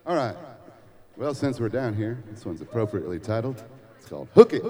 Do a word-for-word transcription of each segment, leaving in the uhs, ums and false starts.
All right. Well, since we're down here, this one's appropriately titled. It's called Hook It.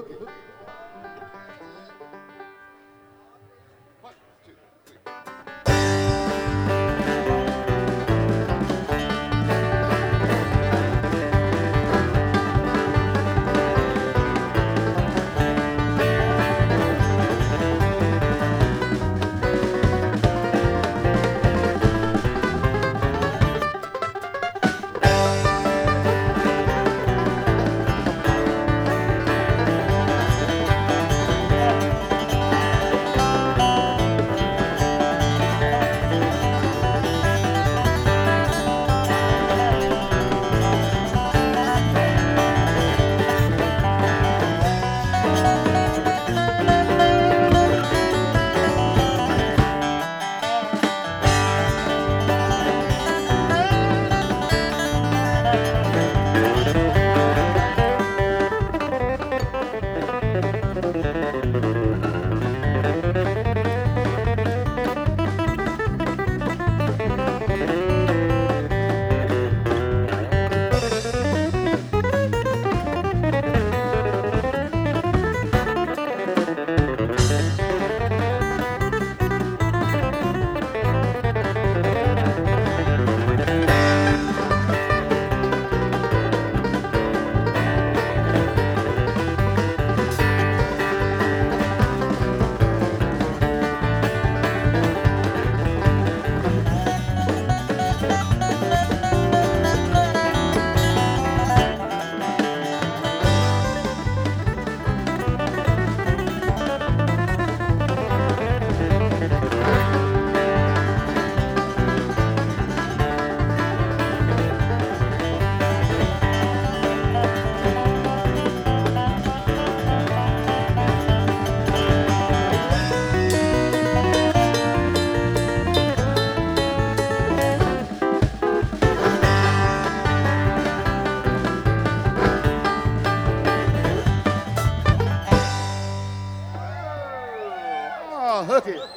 Oh, hook it.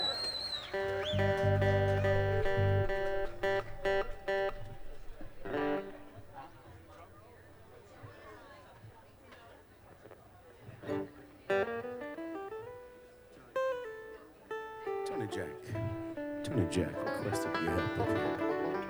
Tony Jack. Tony Jack requested your help up here.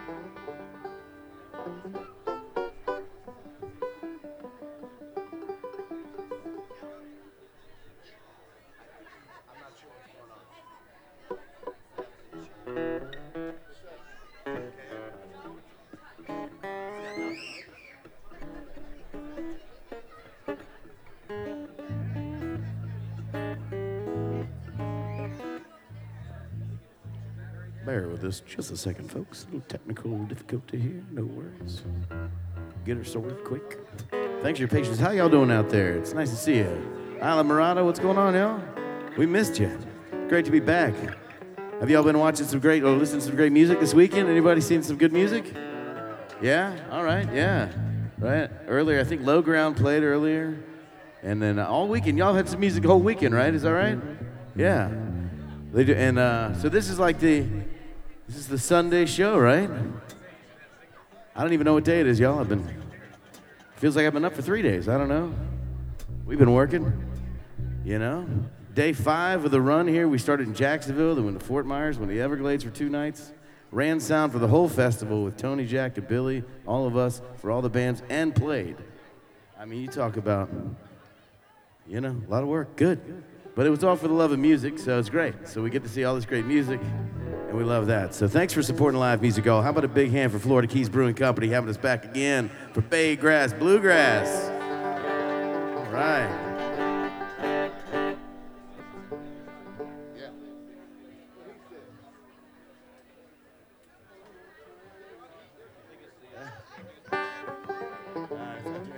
Bear with us just a second, folks. A little technical difficulty here. No worries. Get her sorted quick. Thanks for your patience. How y'all doing out there? It's nice to see you. Isla Morada, what's going on, y'all? We missed you. Great to be back. Have y'all been watching some great, or listening to some great music this weekend? Anybody seen some good music? Yeah? All right, yeah. Right? Earlier, I think Low Ground played earlier. And then uh, all weekend, y'all had some music the whole weekend, right? Is that right? Yeah. They do, and uh, so this is like the, this is the Sunday show, right? I don't even know what day it is, y'all. I've been, feels like I've been up for three days. I don't know. We've been working, you know. Day five of the run here. We started in Jacksonville, then went to Fort Myers, went to the Everglades for two nights. Ran sound for the whole festival with Tony, Jack, and Billy, all of us, for all the bands, and played. I mean, you talk about, you know, a lot of work. Good. But it was all for the love of music, so it's great. So we get to see all this great music, and we love that. So thanks for supporting live music all. How about a big hand for Florida Keys Brewing Company having us back again for Bay Grass Bluegrass. All right.